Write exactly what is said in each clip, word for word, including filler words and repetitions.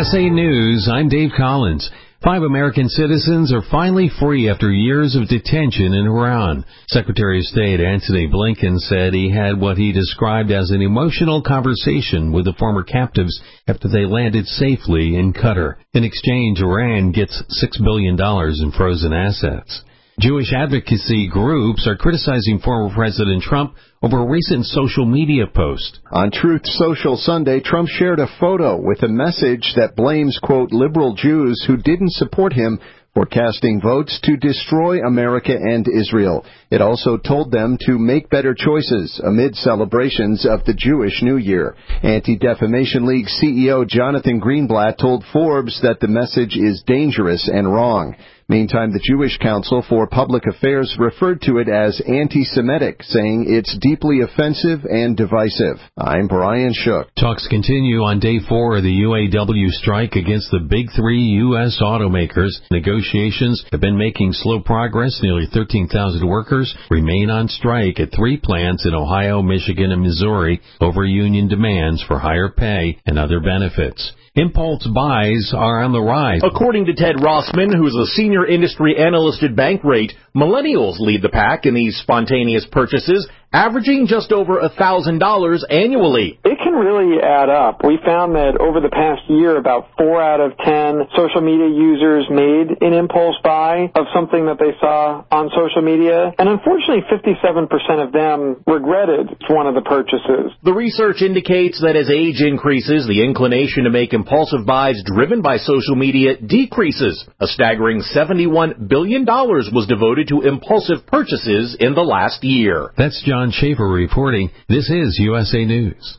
S A News, I'm Dave Collins. Five American citizens are finally free after years of detention in Iran. Secretary of State Antony Blinken said he had what he described as an emotional conversation with the former captives after they landed safely in Qatar. In exchange, Iran gets six billion dollars in frozen assets. Jewish advocacy groups are criticizing former President Trump over a recent social media post. On Truth Social Sunday, Trump shared a photo with a message that blames, quote, liberal Jews who didn't support him for casting votes to destroy America and Israel. It also told them to make better choices amid celebrations of the Jewish New Year. Anti-Defamation League C E O Jonathan Greenblatt told Forbes that the message is dangerous and wrong. Meantime, the Jewish Council for Public Affairs referred to it as anti-Semitic, saying it's deeply offensive and divisive. I'm Brian Shook. Talks continue on day four of the U A W strike against the big three U S automakers. Negotiations have been making slow progress. Nearly thirteen thousand workers remain on strike at three plants in Ohio, Michigan, and Missouri over union demands for higher pay and other benefits. Impulse buys are on the rise. According to Ted Rossman, who is a senior industry analyst at Bankrate, millennials lead the pack in these spontaneous purchases, averaging just over one thousand dollars annually. It can really add up. We found that over the past year, about four out of ten social media users made an impulse buy of something that they saw on social media, and unfortunately fifty-seven percent of them regretted one of the purchases. The research indicates that as age increases, the inclination to make impulsive buys driven by social media decreases. A staggering seventy-one billion dollars was devoted to impulsive purchases in the last year. That's John Schaefer reporting. This is U S A News.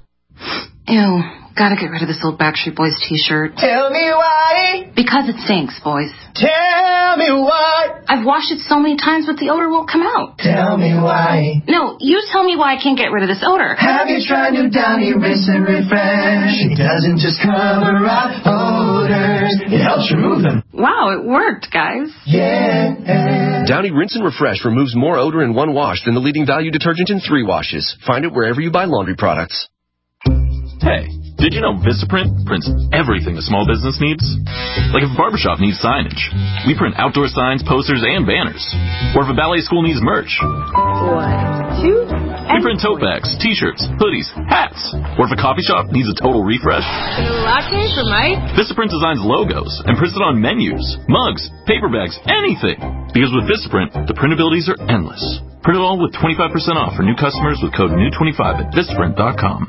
Ew, gotta get rid of this old Backstreet Boys t-shirt. Tell me why. Because it stinks, boys. Tell me why. I've washed it so many times, but the odor won't come out. Tell me why. No, you tell me why I can't get rid of this odor. Have you tried new Downy Rinse and Refresh? It doesn't just cover up odors, it helps remove them. Wow, it worked, guys. Yeah. Downy Rinse and Refresh removes more odor in one wash than the leading value detergent in three washes. Find it wherever you buy laundry products. Hey, did you know Vistaprint prints everything a small business needs? Like if a barbershop needs signage, we print outdoor signs, posters, and banners. Or if a ballet school needs merch, one, two, we print tote bags, t-shirts, hoodies, hats. Or if a coffee shop needs a total refresh, a latte for Mike. Vistaprint designs logos and prints it on menus, mugs, paper bags, anything. Because with Vistaprint, the printabilities are endless. Print it all with twenty-five percent off for new customers with code new twenty-five at Vistaprint dot com.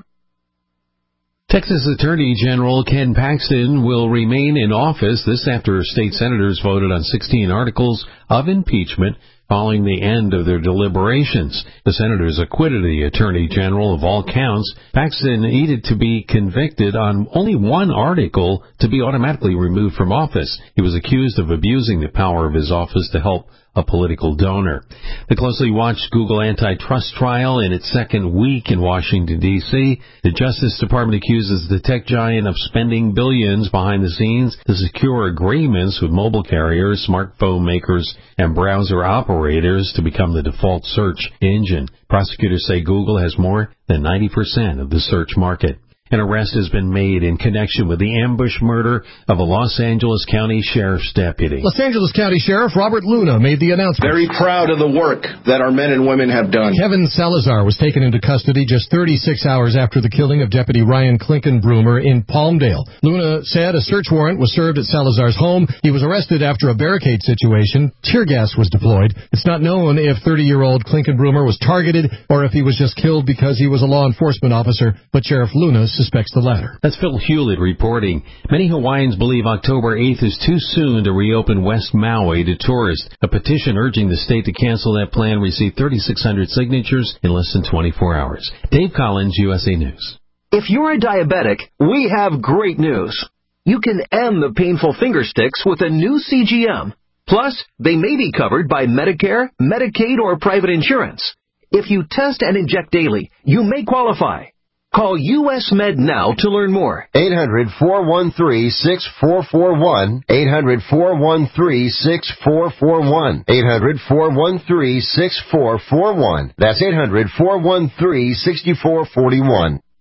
Texas Attorney General Ken Paxton will remain in office. This after state senators voted on sixteen articles of impeachment following the end of their deliberations. The senators acquitted the Attorney General of all counts. Paxton needed to be convicted on only one article to be automatically removed from office. He was accused of abusing the power of his office to help a political donor. The closely watched Google antitrust trial in its second week in Washington, D C The Justice Department accuses the tech giant of spending billions behind the scenes to secure agreements with mobile carriers, smartphone makers, and browser operators to become the default search engine. Prosecutors say Google has more than ninety percent of the search market. An arrest has been made in connection with the ambush murder of a Los Angeles County Sheriff's deputy. Los Angeles County Sheriff Robert Luna made the announcement. Very proud of the work that our men and women have done. Kevin Salazar was taken into custody just thirty-six hours after the killing of Deputy Ryan Klinkenbroomer in Palmdale. Luna said a search warrant was served at Salazar's home. He was arrested after a barricade situation. Tear gas was deployed. It's not known if thirty-year-old Klinkenbroomer was targeted or if he was just killed because he was a law enforcement officer, but Sheriff Luna suspects the latter. That's Phil Hewlett reporting. Many Hawaiians believe October eighth is too soon to reopen West Maui to tourists. A petition urging the state to cancel that plan received thirty-six hundred signatures in less than twenty-four hours. Dave Collins, U S A News. If you're a diabetic, we have great news. You can end the painful finger sticks with a new C G M. Plus, they may be covered by Medicare, Medicaid, or private insurance. If you test and inject daily, you may qualify. Call U S Med now to learn more. eight hundred, four one three, six four four one. eight hundred, four one three, six four four one. eight hundred, four one three, six four four one. That's eight hundred, four one three, six four four one.